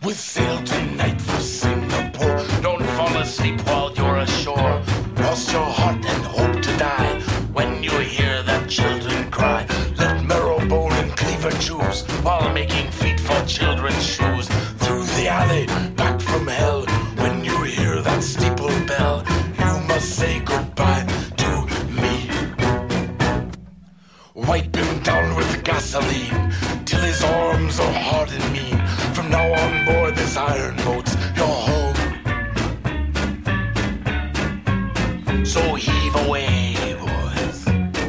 We sail tonight for Singapore. Don't fall asleep while you're ashore. Lost your heart and hope to die when you hear that children cry. Let Marrowbone and Cleaver choose while making feet for children's shoes. Through the alley, back from hell, when you hear that steeple bell, you must say goodbye to me. Wipe him down with gasoline till his arms are hard and mean. From now on board this iron boat's your home. So heave away, boys.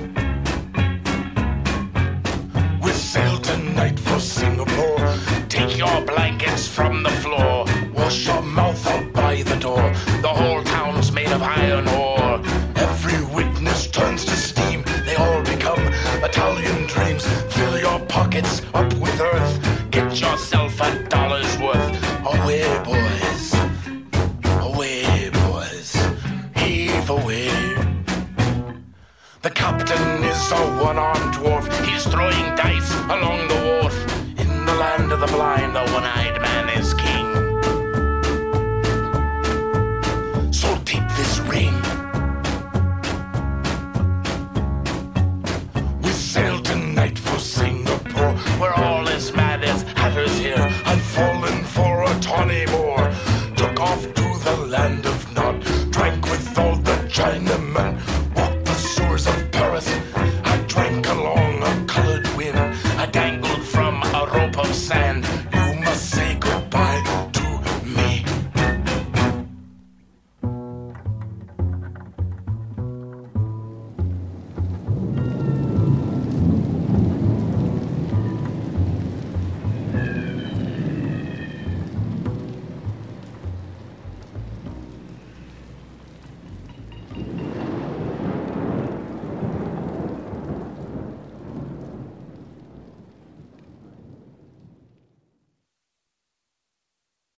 We sail tonight for Singapore. Take your blankets from the floor. Wash your mouth out by the door. The whole town's made of iron ore. Every witness turns to steam. They all become Italian dreams. Fill your pockets up with earth. Get yourself $1 worth. Away, boys. Away, boys. Heave away. The captain is a one-armed dwarf. He's throwing dice along the wharf. In the land of the blind, a one-eyed